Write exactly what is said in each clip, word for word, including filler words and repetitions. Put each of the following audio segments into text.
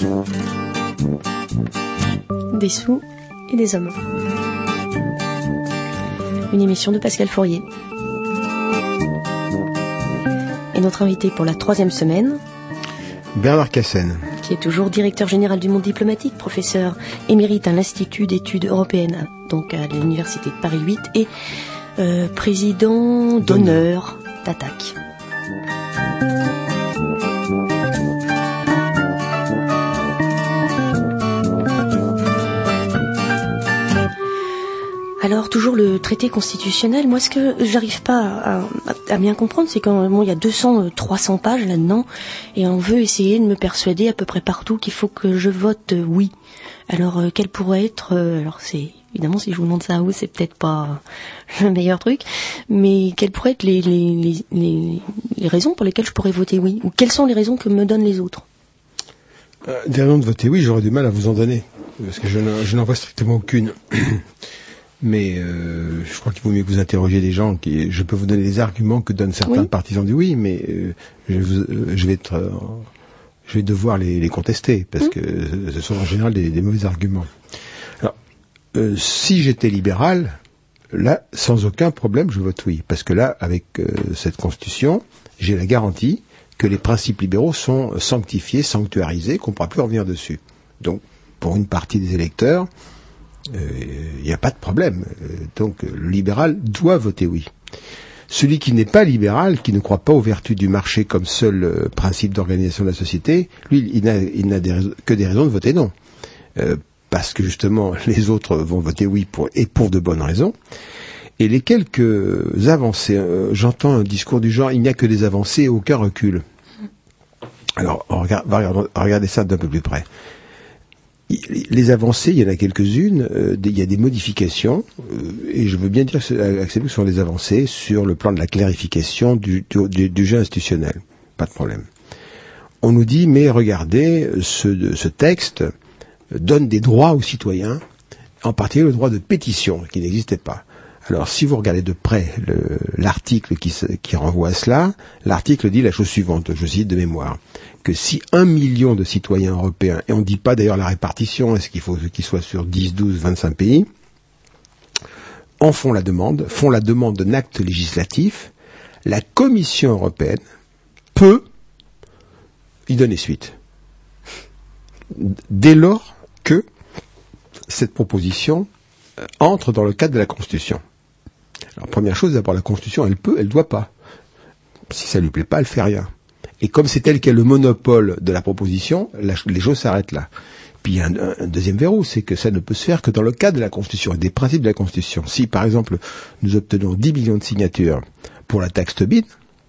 Des sous et des hommes. Une émission de Pascal Fourier. Et notre invité pour la troisième semaine, Bernard Cassen, qui est toujours directeur général du Monde diplomatique, professeur émérite à l'Institut d'études européennes, donc à l'Université de Paris huit, et euh, président d'honneur d'Attac. Alors, toujours le traité constitutionnel, moi, ce que j'arrive pas à, à, à bien comprendre, c'est qu'il bon, y a deux cents, trois cents pages là-dedans, et on veut essayer de me persuader à peu près partout qu'il faut que je vote euh, oui. Alors, euh, quel pourrait être... Euh, alors, c'est évidemment, si je vous demande ça à vous, c'est peut-être pas le meilleur truc, mais quelles pourraient être les, les, les, les, les raisons pour lesquelles je pourrais voter oui, ou quelles sont les raisons que me donnent les autres? euh, Des raisons de voter oui, j'aurais du mal à vous en donner, parce que je n'en, je n'en vois strictement aucune. Mais euh, je crois qu'il vaut mieux que vous interrogiez des gens qui. Je peux vous donner les arguments que donnent certains oui. partisans du oui, mais euh, je, vous, euh, je vais être, euh, je vais devoir les, les contester parce mmh. que ce sont en général des, des mauvais arguments. Alors, euh, si j'étais libéral, là, sans aucun problème, je vote oui, parce que là, avec euh, cette constitution, j'ai la garantie que les principes libéraux sont sanctifiés, sanctuarisés, qu'on ne pourra plus revenir dessus. Donc, pour une partie des électeurs. Il euh, n'y a pas de problème. Euh, donc le libéral doit voter oui. Celui qui n'est pas libéral, qui ne croit pas aux vertus du marché comme seul euh, principe d'organisation de la société, lui, il n'a, il n'a des raisons, que des raisons de voter non. Euh, parce que justement, les autres vont voter oui pour, et pour de bonnes raisons. Et les quelques avancées, euh, j'entends un discours du genre, il n'y a que des avancées et aucun recul. Alors, on regarde, on va regarder, regarder ça d'un peu plus près. Les avancées, il y en a quelques-unes, euh, il y a des modifications, euh, et je veux bien dire accepter que ce sont des avancées sur le plan de la clarification du, du, du jeu institutionnel. Pas de problème. On nous dit, mais regardez, ce, ce texte donne des droits aux citoyens, en particulier le droit de pétition, qui n'existait pas. Alors, si vous regardez de près le, l'article qui, qui renvoie à cela, l'article dit la chose suivante, je cite de mémoire, que si un million de citoyens européens, et on ne dit pas d'ailleurs la répartition, est-ce qu'il faut qu'ils soient sur dix, douze, vingt-cinq pays, en font la demande, font la demande d'un acte législatif, la Commission européenne peut y donner suite. Dès lors que cette proposition entre dans le cadre de la Constitution. Alors, première chose, d'abord, la Constitution, elle peut, elle doit pas. Si ça lui plaît pas, elle fait rien. Et comme c'est elle qui a le monopole de la proposition, la, les choses s'arrêtent là. Puis il y a un, un deuxième verrou, c'est que ça ne peut se faire que dans le cadre de la Constitution et des principes de la Constitution. Si, par exemple, nous obtenons dix millions de signatures pour la taxe Tobin,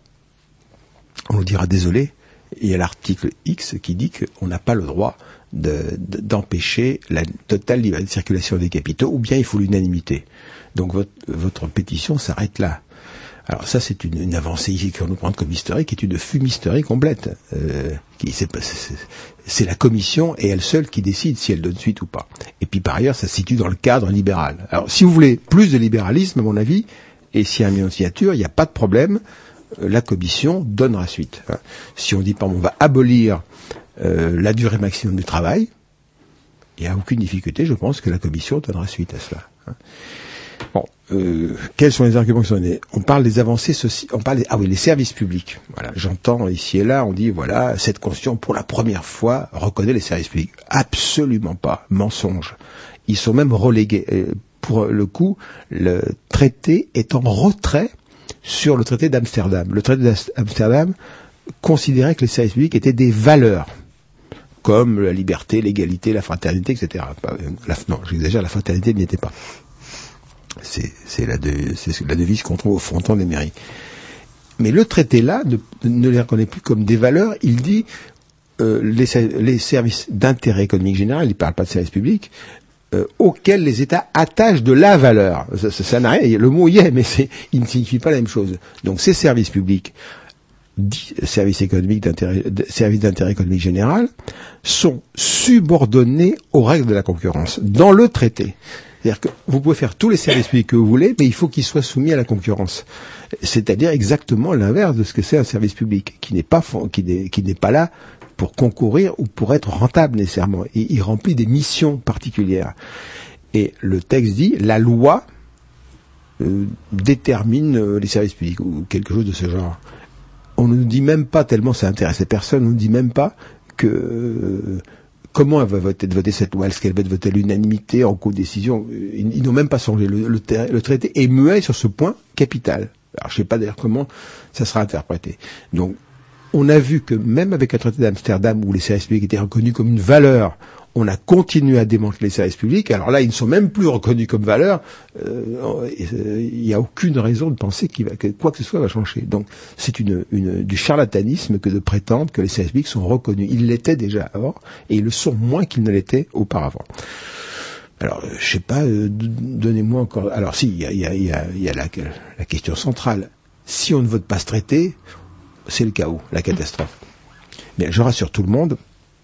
on nous dira désolé, il y a l'article X qui dit qu'on n'a pas le droit de, de, d'empêcher la totale liberté de circulation des capitaux, ou bien il faut l'unanimité. Donc votre, votre pétition s'arrête là. Alors ça, c'est une, une avancée qu'on nous prend comme historique, qui est une fumisterie complète. Euh, qui, c'est, c'est, c'est la commission et elle seule qui décide si elle donne suite ou pas. Et puis par ailleurs, ça se situe dans le cadre libéral. Alors si vous voulez plus de libéralisme, à mon avis, et s'il y a un million de signatures, il n'y a pas de problème, la commission donnera suite. Si on dit, par exemple, on va abolir euh, la durée maximum du travail, il n'y a aucune difficulté, je pense que la commission donnera suite à cela. Bon, euh, quels sont les arguments qui sont donnés? On parle des avancées sociales, on parle des, ah oui, les services publics. Voilà, j'entends ici et là, on dit voilà, cette constitution pour la première fois reconnaît les services publics. Absolument pas, mensonge. Ils sont même relégués. Pour le coup, le traité est en retrait sur le traité d'Amsterdam. Le traité d'Amsterdam considérait que les services publics étaient des valeurs, comme la liberté, l'égalité, la fraternité, et cetera. La, non, j'exagère, la fraternité n'y était pas. C'est, c'est, la, de, c'est la devise qu'on trouve au fronton des mairies. Mais le traité là ne, ne les reconnaît plus comme des valeurs. Il dit euh, les, les services d'intérêt économique général, il ne parle pas de services publics, euh, auxquels les États attachent de la valeur. Ça, ça, ça n'a rien, le mot y est, mais c'est, il ne signifie pas la même chose. Donc ces services publics, dits services économiques d'intérêt, services d'intérêt économique général, sont subordonnés aux règles de la concurrence dans le traité. C'est-à-dire que vous pouvez faire tous les services publics que vous voulez, mais il faut qu'ils soient soumis à la concurrence. C'est-à-dire exactement l'inverse de ce que c'est un service public, qui n'est pas, qui n'est, qui n'est pas là pour concourir ou pour être rentable nécessairement. Et il remplit des missions particulières. Et le texte dit, la loi euh, détermine euh, les services publics, ou quelque chose de ce genre. On ne nous dit même pas, tellement ça intéresse les personnes, on ne nous dit même pas que... Euh, comment elle va voter, voter cette loi? Est-ce qu'elle va être votée à l'unanimité, en co-décision? Ils, ils n'ont même pas songé. Le, le, le traité est muet sur ce point capital. Alors je ne sais pas d'ailleurs comment ça sera interprété. Donc, on a vu que même avec le traité d'Amsterdam, où les services publics étaient reconnus comme une valeur, on a continué à démanteler les services publics. Alors là, ils ne sont même plus reconnus comme valeur. Euh, il n'y a aucune raison de penser qu'il va, que quoi que ce soit va changer. Donc, c'est une, une, du charlatanisme que de prétendre que les services publics sont reconnus. Ils l'étaient déjà avant, et ils le sont moins qu'ils ne l'étaient auparavant. Alors, je sais pas, euh, donnez-moi encore... Alors si, il y a, y a, y a, y a la, la question centrale. Si on ne vote pas ce traité, c'est le chaos, la catastrophe. Mais je rassure tout le monde,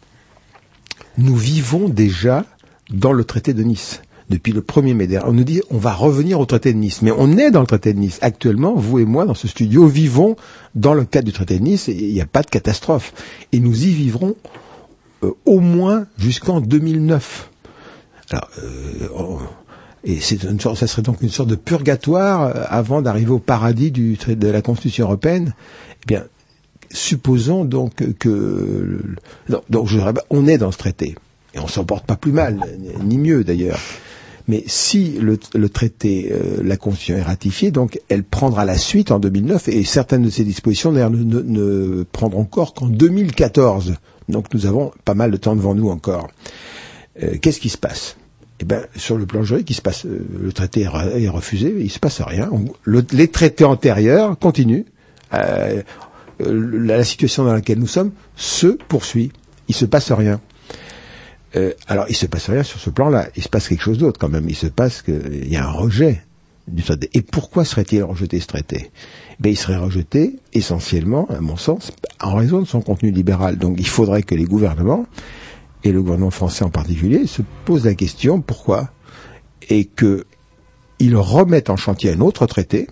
nous vivons déjà dans le traité de Nice. Depuis le premier mai dernier, on nous dit on va revenir au traité de Nice. Mais on est dans le traité de Nice. Actuellement, vous et moi, dans ce studio, vivons dans le cadre du traité de Nice et il n'y a pas de catastrophe. Et nous y vivrons euh, au moins jusqu'en deux mille neuf. Alors, euh, on, et c'est une sorte, ça serait donc une sorte de purgatoire avant d'arriver au paradis du, de la Constitution européenne. Eh bien, supposons donc que... Non, donc je, on est dans ce traité, et on s'en porte pas plus mal, ni mieux d'ailleurs. Mais si le, le traité, euh, la Constitution est ratifiée, donc elle prendra la suite en deux mille neuf, et certaines de ces dispositions d'ailleurs ne, ne, ne prendront corps qu'en deux mille quatorze. Donc nous avons pas mal de temps devant nous encore. Euh, qu'est-ce qui se passe? Eh ben, sur le plan juridique, il se passe, euh, le traité est, est refusé, il se passe rien. On, le, les traités antérieurs continuent. Euh, La, la situation dans laquelle nous sommes se poursuit. Il se passe rien. Euh, alors, il se passe rien sur ce plan-là. Il se passe quelque chose d'autre quand même. Il se passe qu'il y a un rejet du traité. Et pourquoi serait-il rejeté ce traité? Ben, il serait rejeté essentiellement, à mon sens, en raison de son contenu libéral. Donc, il faudrait que les gouvernements, et le gouvernement français en particulier, se posent la question pourquoi, et qu'ils remettent en chantier un autre traité.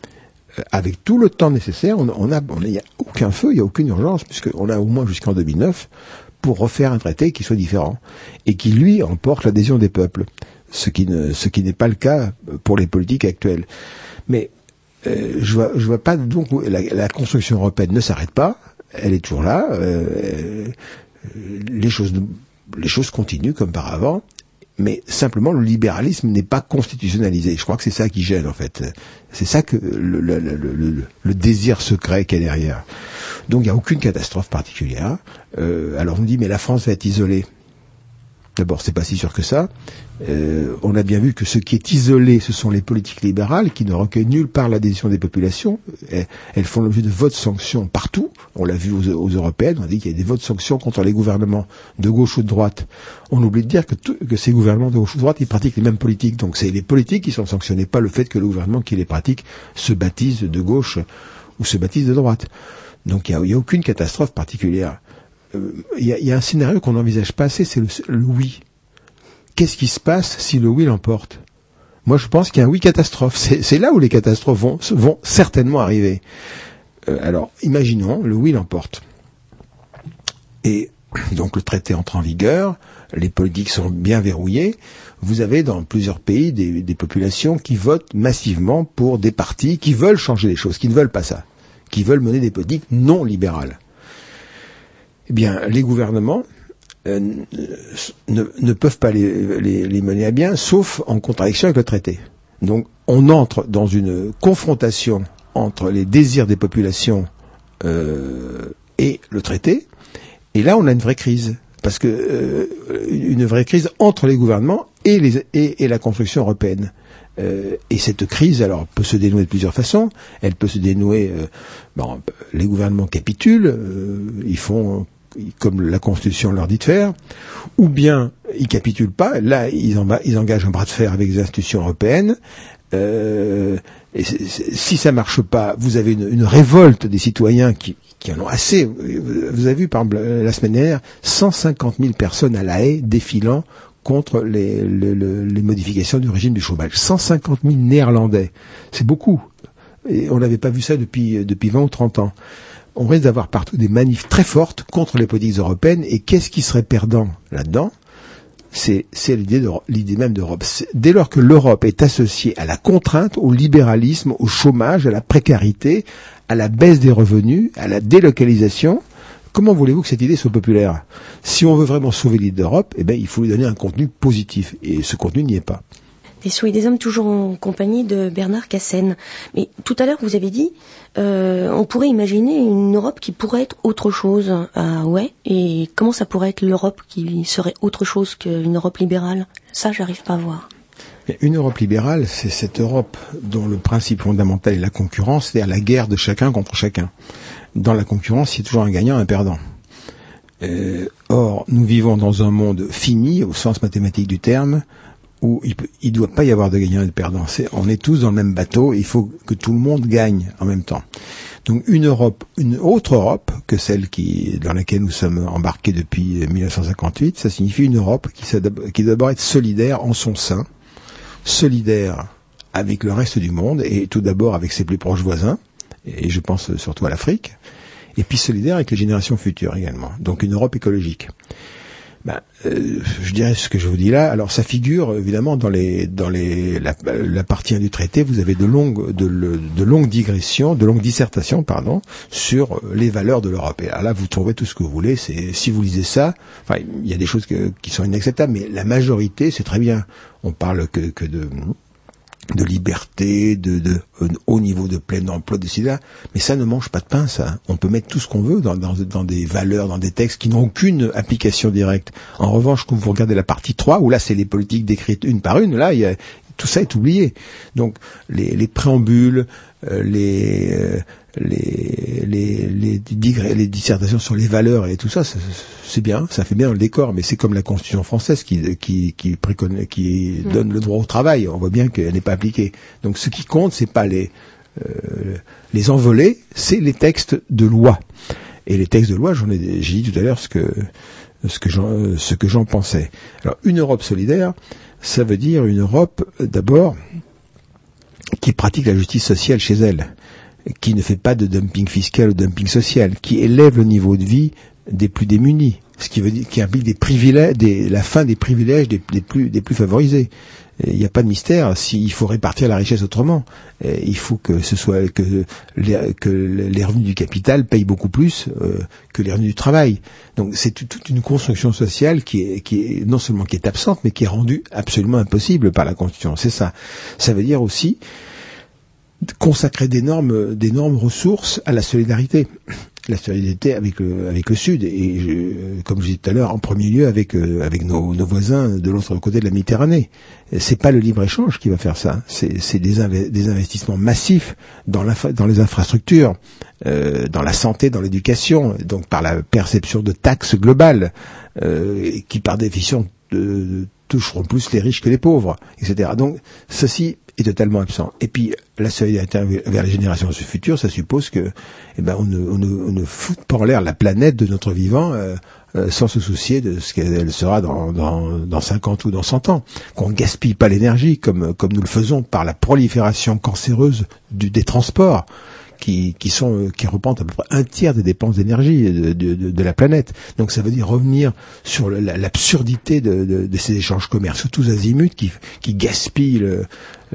Avec tout le temps nécessaire, on, on a, on a, il n'y a aucun feu, il n'y a aucune urgence, puisqu'on a au moins jusqu'en deux mille neuf pour refaire un traité qui soit différent et qui lui emporte l'adhésion des peuples, ce qui ne, ce qui n'est pas le cas pour les politiques actuelles. Mais euh, je vois, je vois pas donc la, la construction européenne ne s'arrête pas, elle est toujours là, euh, les choses, les choses continuent comme par avant. Mais simplement, le libéralisme n'est pas constitutionnalisé. Je crois que c'est ça qui gêne, en fait. C'est ça que le, le, le, le, le désir secret qu'il y a derrière. Donc, il n'y a aucune catastrophe particulière. Euh, alors, on me dit, mais la France va être isolée. D'abord, c'est pas si sûr que ça. Euh, on a bien vu que ce qui est isolé, ce sont les politiques libérales qui ne recueillent nulle part l'adhésion des populations. Elles, elles font l'objet de votes sanctions partout. On l'a vu aux, aux européennes. On a dit qu'il y a des votes sanctions contre les gouvernements de gauche ou de droite. On oublie de dire que, tout, que ces gouvernements de gauche ou de droite, ils pratiquent les mêmes politiques. Donc c'est les politiques qui sont sanctionnés, pas le fait que le gouvernement qui les pratique se baptise de gauche ou se baptise de droite. Donc il n'y a, a aucune catastrophe particulière. Il y, y a un scénario qu'on n'envisage pas assez, c'est le, le oui. Qu'est-ce qui se passe si le oui l'emporte? Moi, je pense qu'il y a un oui catastrophe. C'est, c'est là où les catastrophes vont, vont certainement arriver. Euh, alors, imaginons, le oui l'emporte. Et donc, le traité entre en vigueur, les politiques sont bien verrouillées. Vous avez dans plusieurs pays des, des populations qui votent massivement pour des partis qui veulent changer les choses, qui ne veulent pas ça, qui veulent mener des politiques non libérales. Eh bien, les gouvernements euh, ne, ne peuvent pas les, les, les mener à bien, sauf en contradiction avec le traité. Donc, on entre dans une confrontation entre les désirs des populations euh, et le traité, et là, on a une vraie crise, parce que euh, une vraie crise entre les gouvernements et, les, et, et la construction européenne. Euh, et cette crise, alors, peut se dénouer de plusieurs façons. Elle peut se dénouer. Euh, bon, les gouvernements capitulent, euh, ils font comme la Constitution leur dit de faire, ou bien ils capitulent pas. Là, ils, en, ils engagent un bras de fer avec les institutions européennes. Euh, et c'est, c'est, si ça marche pas, vous avez une, une révolte des citoyens qui, qui en ont assez. Vous avez vu, par exemple, la semaine dernière, cent cinquante mille personnes à La Haye défilant contre les, les, les modifications du régime du chômage. cent cinquante mille Néerlandais. C'est beaucoup. Et on n'avait pas vu ça depuis, depuis vingt ou trente ans. on risque d'avoir partout des manifs très fortes contre les politiques européennes. Et qu'est-ce qui serait perdant là-dedans ? C'est, c'est l'idée, de, l'idée même d'Europe. C'est, dès lors que l'Europe est associée à la contrainte, au libéralisme, au chômage, à la précarité, à la baisse des revenus, à la délocalisation, comment voulez-vous que cette idée soit populaire ? Si on veut vraiment sauver l'idée d'Europe, eh ben, il faut lui donner un contenu positif. Et ce contenu n'y est pas. Des Sceaux et des Hommes, toujours en compagnie de Bernard Cassen. Mais tout à l'heure, vous avez dit, euh, on pourrait imaginer une Europe qui pourrait être autre chose. Ah ouais. Et comment ça pourrait être l'Europe qui serait autre chose qu'une Europe libérale ? Ça, j'arrive pas à voir. Une Europe libérale, c'est cette Europe dont le principe fondamental est la concurrence, c'est-à-dire la guerre de chacun contre chacun. Dans la concurrence, il y a toujours un gagnant et un perdant. Euh, or, nous vivons dans un monde fini, au sens mathématique du terme, où il ne doit pas y avoir de gagnant et de perdant. C'est, on est tous dans le même bateau, et il faut que tout le monde gagne en même temps. Donc une Europe, une autre Europe que celle qui, dans laquelle nous sommes embarqués depuis mille neuf cent cinquante-huit, ça signifie une Europe qui, qui doit d'abord être solidaire en son sein, solidaire avec le reste du monde, et tout d'abord avec ses plus proches voisins, et je pense surtout à l'Afrique, et puis solidaire avec les générations futures également. Donc une Europe écologique. Ben, euh, je dirais ce que je vous dis là. Alors, ça figure évidemment dans les, dans les, la, la partie un du traité. Vous avez de longues, de, de longues digressions, de longues dissertations, pardon, sur les valeurs de l'Europe. Et là, vous trouvez tout ce que vous voulez. C'est, si vous lisez ça, enfin, il y a des choses que, qui sont inacceptables, mais la majorité, c'est très bien. On parle que, que de de liberté, de, de un haut niveau de plein emploi, de cela, mais ça ne mange pas de pain, ça. On peut mettre tout ce qu'on veut dans, dans, dans des valeurs, dans des textes qui n'ont aucune application directe. En revanche, quand vous regardez la partie trois, où là c'est les politiques décrites une par une, là il y a, tout ça est oublié. Donc les, les préambules, euh, les, euh, les, les, les, les, les dissertations sur les valeurs et tout ça, c'est, c'est bien, ça fait bien le décor, mais c'est comme la Constitution française qui, qui, qui, préconise, qui mmh. donne le droit au travail. On voit bien qu'elle n'est pas appliquée. Donc ce qui compte, c'est pas les, euh, les envolées, c'est les textes de loi. Et les textes de loi, j'en ai, j'ai dit tout à l'heure ce que, ce que j'en, ce que j'en pensais. Alors une Europe solidaire, ça veut dire une Europe, d'abord, qui pratique la justice sociale chez elle, qui ne fait pas de dumping fiscal ou de dumping social, qui élève le niveau de vie des plus démunis, ce qui veut dire, qui implique des privilèges, des, la fin des privilèges des, des plus, des plus favorisés. Il n'y a pas de mystère. S'il faut répartir la richesse autrement, il faut que ce soit que les, que les revenus du capital payent beaucoup plus euh, que les revenus du travail. Donc c'est toute une construction sociale qui est, qui est non seulement qui est absente, mais qui est rendue absolument impossible par la Constitution. C'est ça. Ça veut dire aussi consacrer d'énormes, d'énormes ressources à la solidarité. La solidarité avec le, avec le Sud, et je, comme je disais tout à l'heure, en premier lieu avec, euh, avec nos, nos voisins de l'autre côté de la Méditerranée. C'est pas le libre-échange qui va faire ça, c'est, c'est des, inv- des investissements massifs dans, dans les infrastructures, euh, dans la santé, dans l'éducation, donc par la perception de taxes globales, euh, qui par définition de, toucheront plus les riches que les pauvres, et cetera. Donc ceci est totalement absent. Et puis la solidarité vers les générations futures, ça suppose que, eh ben, on ne, on ne, on ne fout pas en l'air la planète de notre vivant euh, euh, sans se soucier de ce qu'elle sera dans, dans, dans cinquante ou dans cent ans. Qu'on ne gaspille pas l'énergie comme, comme nous le faisons par la prolifération cancéreuse du, des transports. Qui, qui sont, qui représentent à peu près un tiers des dépenses d'énergie de, de, de, de la planète. Donc ça veut dire revenir sur le, la, l'absurdité de, de, de ces échanges commerciaux tous azimuts qui, qui gaspillent le,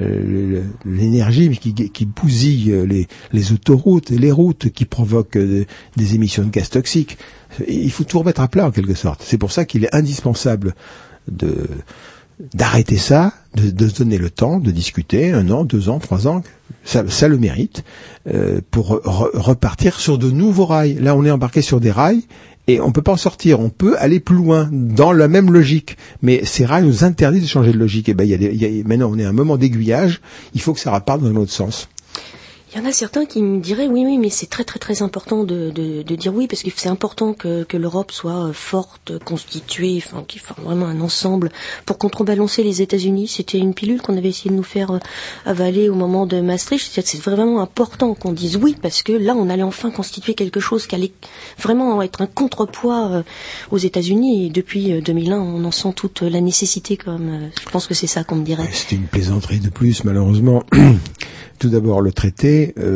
le, l'énergie, mais qui, qui bousillent les, les autoroutes et les routes, qui provoquent des, des émissions de gaz toxiques. Il faut tout remettre à plat en quelque sorte. C'est pour ça qu'il est indispensable de d'arrêter ça, de, de se donner le temps de discuter, un an, deux ans, trois ans, ça, ça le mérite, euh, pour re, repartir sur de nouveaux rails. Là, on est embarqué sur des rails et on peut pas en sortir. On peut aller plus loin dans la même logique, mais ces rails nous interdisent de changer de logique. Et ben, il y a, des, il y a maintenant, on est à un moment d'aiguillage. Il faut que ça reparte dans un autre sens. Il y en a certains qui me diraient oui, oui, mais c'est très, très, très important de, de, de dire oui, parce que c'est important que, que l'Europe soit forte, constituée, enfin, qu'il forme vraiment un ensemble pour contrebalancer les États-Unis. C'était une pilule qu'on avait essayé de nous faire avaler au moment de Maastricht. C'est vraiment important qu'on dise oui, parce que là, on allait enfin constituer quelque chose qui allait vraiment être un contrepoids aux États-Unis. Et depuis deux mille un, on en sent toute la nécessité, comme je pense que c'est ça qu'on me dirait. C'était une plaisanterie de plus, malheureusement. Tout d'abord, le traité euh,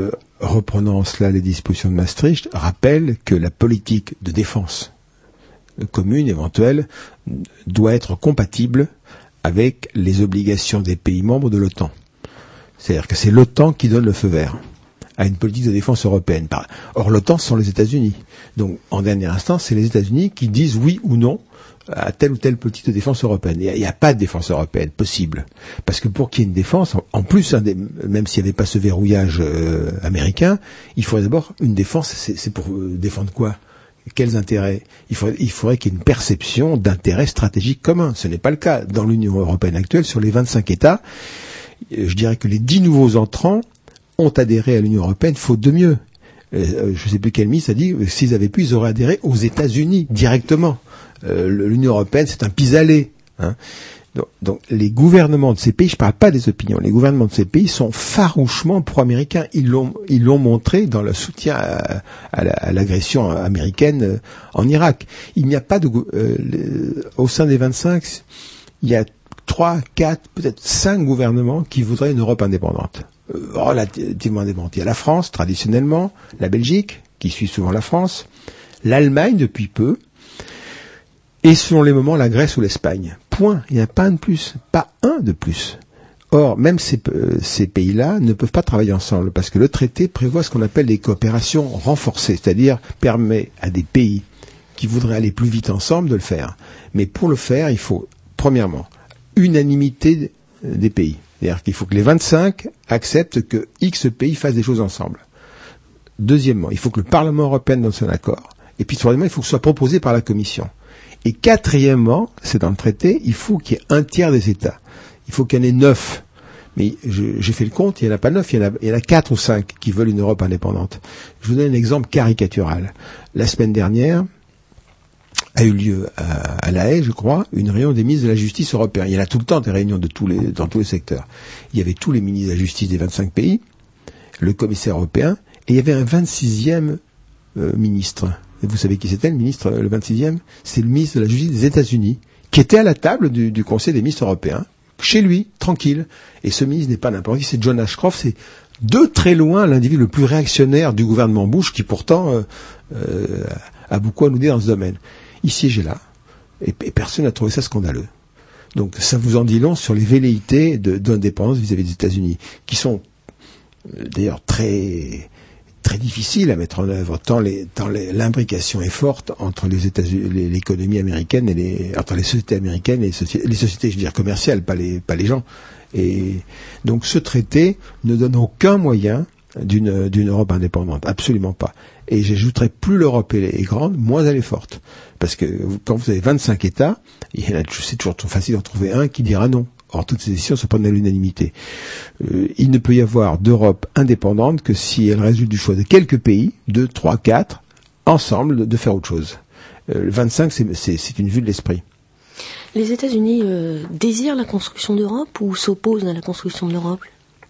reprenant cela les dispositions de Maastricht, rappelle que la politique de défense commune éventuelle doit être compatible avec les obligations des pays membres de l'OTAN. C'est-à-dire que c'est l'OTAN qui donne le feu vert à une politique de défense européenne. Or, l'OTAN, ce sont les États-Unis. Donc, en dernière instance, c'est les États-Unis qui disent oui ou non à telle ou telle politique de défense européenne. Il n'y a, a pas de défense européenne possible. Parce que pour qu'il y ait une défense, en, en plus, hein, des, même s'il n'y avait pas ce verrouillage euh, américain, il faudrait d'abord une défense, c'est, c'est pour euh, défendre quoi ? Quels intérêts ? Il faudrait, il faudrait qu'il y ait une perception d'intérêts stratégiques communs. Ce n'est pas le cas dans l'Union européenne actuelle. Sur les vingt-cinq États, je dirais que les dix nouveaux entrants ont adhéré à l'Union européenne faute de mieux. Euh, je ne sais plus quel ministre a dit que s'ils avaient pu, ils auraient adhéré aux États-Unis directement. Euh, L'Union européenne, c'est un pis-aller. Hein. Donc, donc, les gouvernements de ces pays, je ne parle pas des opinions, les gouvernements de ces pays sont farouchement pro-américains. Ils l'ont, ils l'ont montré dans le soutien à, à, la, à l'agression américaine en Irak. Il n'y a pas de, euh, le, au sein des vingt-cinq, il y a trois, quatre, peut-être cinq gouvernements qui voudraient une Europe indépendante. Euh, relativement indépendante. Il y a la France, traditionnellement, la Belgique, qui suit souvent la France, l'Allemagne depuis peu, et selon les moments, la Grèce ou l'Espagne. Point. Il n'y a pas un de plus. Pas un de plus. Or, même ces, euh, ces pays-là ne peuvent pas travailler ensemble parce que le traité prévoit ce qu'on appelle des coopérations renforcées, c'est-à-dire permet à des pays qui voudraient aller plus vite ensemble de le faire. Mais pour le faire, il faut, premièrement, unanimité des pays. C'est-à-dire qu'il faut que les vingt-cinq acceptent que X pays fassent des choses ensemble. Deuxièmement, il faut que le Parlement européen donne son accord. Et puis, troisièmement, il faut que ce soit proposé par la Commission. Et quatrièmement, c'est dans le traité, il faut qu'il y ait un tiers des États. Il faut qu'il y en ait neuf. Mais je, j'ai fait le compte, il n'y en a pas neuf, il y en a, il y en a quatre ou cinq qui veulent une Europe indépendante. Je vous donne un exemple caricatural. La semaine dernière a eu lieu à, à La Haye, je crois, une réunion des ministres de la Justice européens. Il y en a tout le temps des réunions de tous les, dans tous les secteurs. Il y avait tous les ministres de la Justice des vingt-cinq pays, le commissaire européen, et il y avait un vingt-sixième euh, ministre. Et vous savez qui c'était, le ministre, le vingt-sixième? C'est le ministre de la Justice des États-Unis, qui était à la table du, du Conseil des ministres européens, chez lui, tranquille. Et ce ministre n'est pas n'importe qui, c'est John Ashcroft, c'est de très loin l'individu le plus réactionnaire du gouvernement Bush, qui pourtant euh, euh, a beaucoup à nous dire dans ce domaine. Il siégeait là, et, et personne n'a trouvé ça scandaleux. Donc ça vous en dit long sur les velléités de, d'indépendance vis-à-vis des États-Unis, qui sont euh, d'ailleurs très... très difficile à mettre en œuvre, tant, les, tant les, l'imbrication est forte entre les États-Unis, les, l'économie américaine et les, entre les sociétés américaines et les sociétés, les sociétés, je veux dire, commerciales, pas les, pas les gens. Et donc, ce traité ne donne aucun moyen d'une, d'une Europe indépendante. Absolument pas. Et j'ajouterais, plus l'Europe est, est grande, moins elle est forte. Parce que quand vous avez vingt-cinq États, il y en a, c'est toujours facile d'en trouver un qui dira non. Or, toutes ces décisions se prennent à l'unanimité. Euh, il ne peut y avoir d'Europe indépendante que si elle résulte du choix de quelques pays, deux, trois, quatre, ensemble, de, de faire autre chose. Euh, le vingt-cinq, c'est, c'est, c'est une vue de l'esprit. Les États-Unis euh, désirent la construction d'Europe ou s'opposent à la construction de l'Europe ?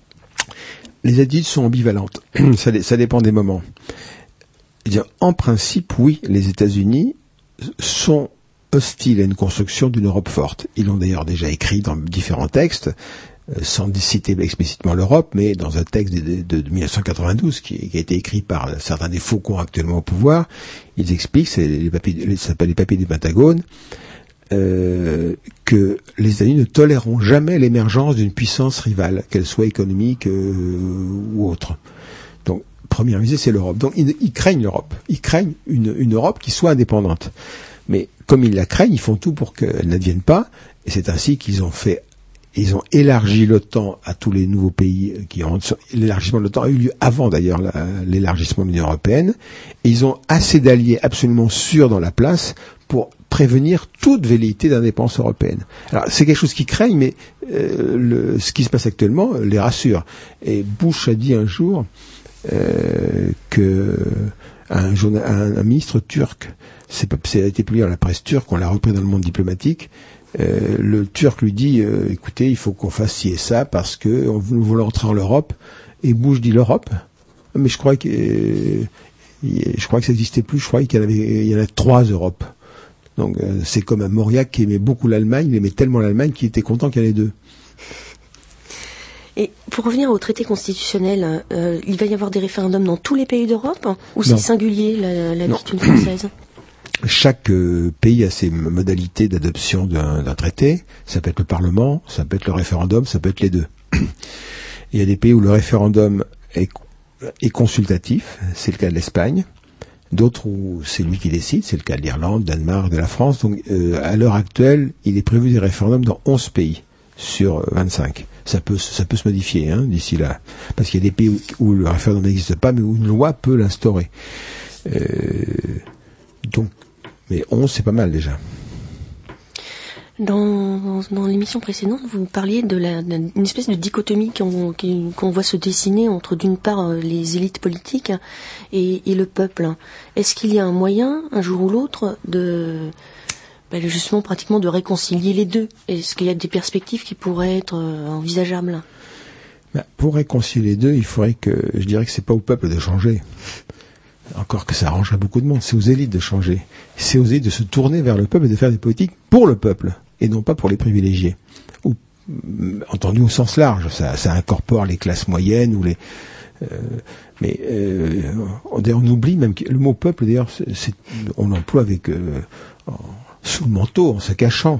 Les attitudes sont ambivalentes. ça, ça dépend des moments. C'est-à-dire, en principe, oui, les États-Unis sont hostile à une construction d'une Europe forte. Ils l'ont d'ailleurs déjà écrit dans différents textes, euh, sans citer explicitement l'Europe, mais dans un texte de, de, de dix-neuf cent quatre-vingt-douze qui, qui a été écrit par certains des faucons actuellement au pouvoir. Ils expliquent, c'est les papiers, ça s'appelle les papiers du Pentagone, euh, que les États-Unis ne toléreront jamais l'émergence d'une puissance rivale, qu'elle soit économique euh, ou autre. Donc, première visée, c'est l'Europe. Donc, ils, ils craignent l'Europe. Ils craignent une, une Europe qui soit indépendante. Mais comme ils la craignent, ils font tout pour qu'elle n'advienne pas. Et c'est ainsi qu'ils ont fait, ils ont élargi l'OTAN à tous les nouveaux pays qui ont, l'élargissement de l'OTAN a eu lieu avant d'ailleurs la, l'élargissement de l'Union européenne. Et ils ont assez d'alliés absolument sûrs dans la place pour prévenir toute velléité d'indépendance européenne. Alors c'est quelque chose qu'ils craignent, mais euh, le, ce qui se passe actuellement les rassure. Et Bush a dit un jour euh, que un, journal, un, un ministre turc, c'est, ça a été publié dans la presse turque, on l'a repris dans le monde diplomatique. Euh, le Turc lui dit, euh, écoutez, il faut qu'on fasse ci et ça parce que on, nous voulons entrer en Europe. Et Bush dit l'Europe. Mais je crois que euh, je crois que ça n'existait plus. Je crois qu'il y en avait, il y en a trois Europes. Donc euh, c'est comme un Mauriac qui aimait beaucoup l'Allemagne, il aimait tellement l'Allemagne qu'il était content qu'il y en ait deux. Et pour revenir au traité constitutionnel, euh, il va y avoir des référendums dans tous les pays d'Europe, ou c'est singulier la, la liste française? Chaque euh, pays a ses modalités d'adoption d'un, d'un traité. Ça peut être le Parlement, ça peut être le référendum, ça peut être les deux. Il y a des pays où le référendum est, est consultatif, c'est le cas de l'Espagne. D'autres où c'est lui qui décide, c'est le cas de l'Irlande, Danemark, de la France. Donc euh, à l'heure actuelle, il est prévu des référendums dans onze pays sur vingt-cinq. Ça peut, ça peut se modifier hein, d'ici là. Parce qu'il y a des pays où, où le référendum n'existe pas, mais où une loi peut l'instaurer. Euh, donc, mais onze, c'est pas mal déjà. Dans, dans l'émission précédente, vous parliez de la, d'une espèce de dichotomie qu'on, qu'on voit se dessiner entre d'une part les élites politiques et, et le peuple. Est-ce qu'il y a un moyen, un jour ou l'autre, de ben justement pratiquement de réconcilier les deux? Est-ce qu'il y a des perspectives qui pourraient être envisageables? Ben, pour réconcilier les deux, il faudrait que, je dirais que c'est pas au peuple de changer. Encore que ça arrangerait beaucoup de monde. C'est aux élites de changer. C'est aux élites de se tourner vers le peuple et de faire des politiques pour le peuple et non pas pour les privilégiés. Ou, entendu au sens large, ça, ça incorpore les classes moyennes ou les. Euh, mais euh, on, on oublie même que le mot peuple, d'ailleurs, c'est, c'est, on l'emploie avec euh, en, sous le manteau, en se cachant.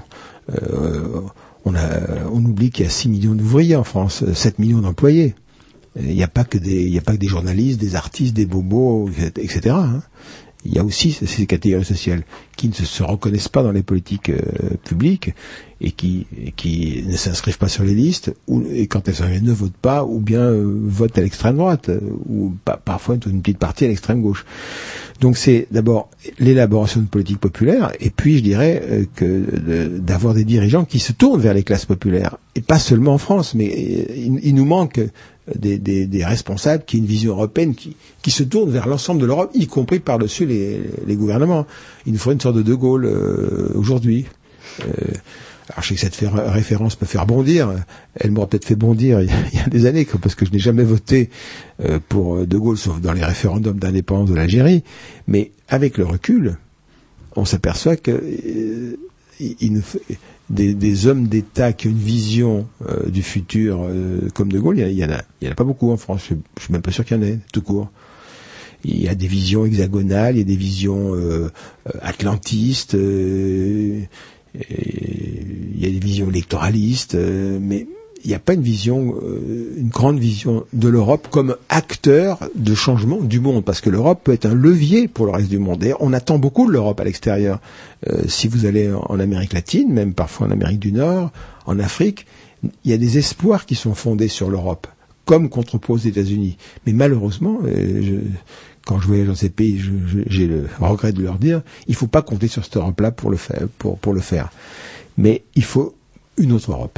Euh, on, a, on oublie qu'il y a six millions d'ouvriers en France, sept millions d'employés. Il n'y a pas que des, il n'y a pas que des journalistes, des artistes, des bobos, et cetera. Hein. Il y a aussi ces catégories sociales qui ne se, se reconnaissent pas dans les politiques euh, publiques et qui, et qui ne s'inscrivent pas sur les listes, ou, et quand elles, elles ne votent pas, ou bien euh, votent à l'extrême droite, euh, ou pa, parfois une, une petite partie à l'extrême gauche. Donc c'est d'abord l'élaboration de politiques populaires, et puis je dirais euh, que de, d'avoir des dirigeants qui se tournent vers les classes populaires, et pas seulement en France, mais euh, il, il nous manque des, des, des responsables qui aient une vision européenne qui, qui se tournent vers l'ensemble de l'Europe, y compris par-dessus les, les gouvernements. Il nous faudrait une sorte de De Gaulle euh, aujourd'hui. Euh, alors je sais que cette référence peut faire bondir, elle m'aura peut-être fait bondir il y a, il y a des années, parce que je n'ai jamais voté euh, pour De Gaulle, sauf dans les référendums d'indépendance de l'Algérie, mais avec le recul, on s'aperçoit que euh, il nous fait, des, des hommes d'État qui ont une vision euh, du futur euh, comme De Gaulle, il y en a, il y en a pas beaucoup en France, je, je suis même pas sûr qu'il y en ait, tout court. Il y a des visions hexagonales, il y a des visions euh, atlantistes, euh, il y a des visions électoralistes, euh, mais il n'y a pas une vision, euh, une grande vision de l'Europe comme acteur de changement du monde, parce que l'Europe peut être un levier pour le reste du monde. Et on attend beaucoup de l'Europe à l'extérieur. Euh, si vous allez en Amérique latine, même parfois en Amérique du Nord, en Afrique, il y a des espoirs qui sont fondés sur l'Europe, comme contrepoids aux États-Unis. Mais malheureusement, euh, je, quand je voyage dans ces pays, je, je, j'ai le regret de leur dire, il ne faut pas compter sur cette Europe-là pour le faire, pour, pour le faire. Mais il faut une autre Europe.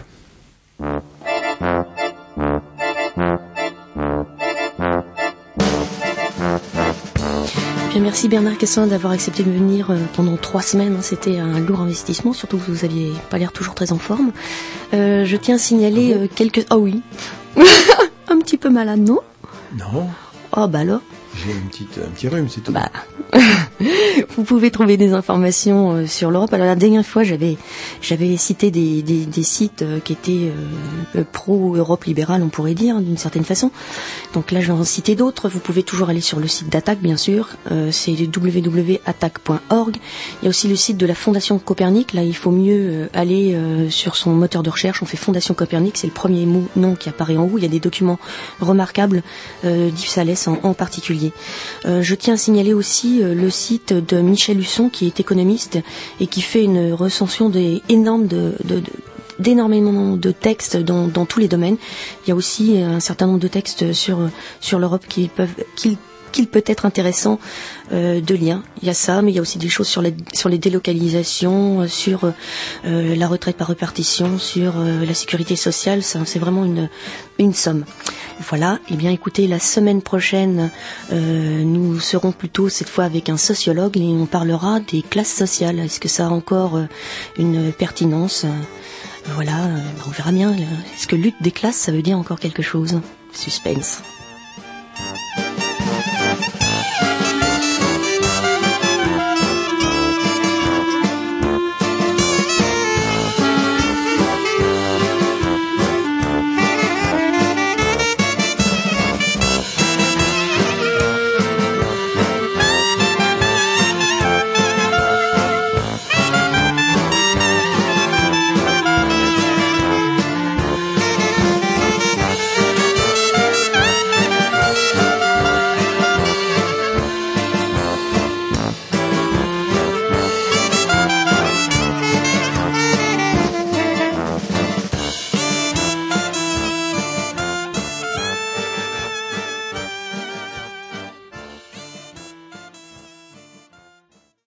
Bien, merci Bernard Cassin d'avoir accepté de venir pendant trois semaines. C'était un lourd investissement, surtout que vous aviez pas l'air toujours très en forme. Euh, je tiens à signaler euh, quelques... Ah oui, un petit peu malade, non? Non. Oh bah alors. J'ai une petite, un petit rhume, c'est tout. Bah, vous pouvez trouver des informations euh, sur l'Europe. Alors la dernière fois, j'avais, j'avais cité des, des, des sites euh, qui étaient euh, pro-Europe libérale, on pourrait dire, d'une certaine façon. Donc là, je vais en citer d'autres. Vous pouvez toujours aller sur le site d'Attac, bien sûr. Euh, c'est w w w point attac point org. Il y a aussi le site de la Fondation Copernic. Là, il faut mieux euh, aller euh, sur son moteur de recherche. On fait Fondation Copernic, c'est le premier mot, nom qui apparaît en haut. Il y a des documents remarquables euh, d'Yves Salès en, en particulier. Euh, je tiens à signaler aussi euh, le site de Michel Husson, qui est économiste et qui fait une recension des énormes de, de, de d'énormément de textes dans, dans tous les domaines. Il y a aussi un certain nombre de textes sur sur l'Europe qui peuvent qui qu'il peut être intéressant euh, de lire. Il y a ça, mais il y a aussi des choses sur les, sur les délocalisations, sur euh, la retraite par répartition, sur euh, la sécurité sociale. Ça, c'est vraiment une, une somme. Voilà. Eh bien, écoutez, la semaine prochaine, euh, nous serons plutôt cette fois avec un sociologue et on parlera des classes sociales. Est-ce que ça a encore euh, une pertinence? Voilà, euh, on verra bien. Est-ce que lutte des classes, ça veut dire encore quelque chose? Suspense.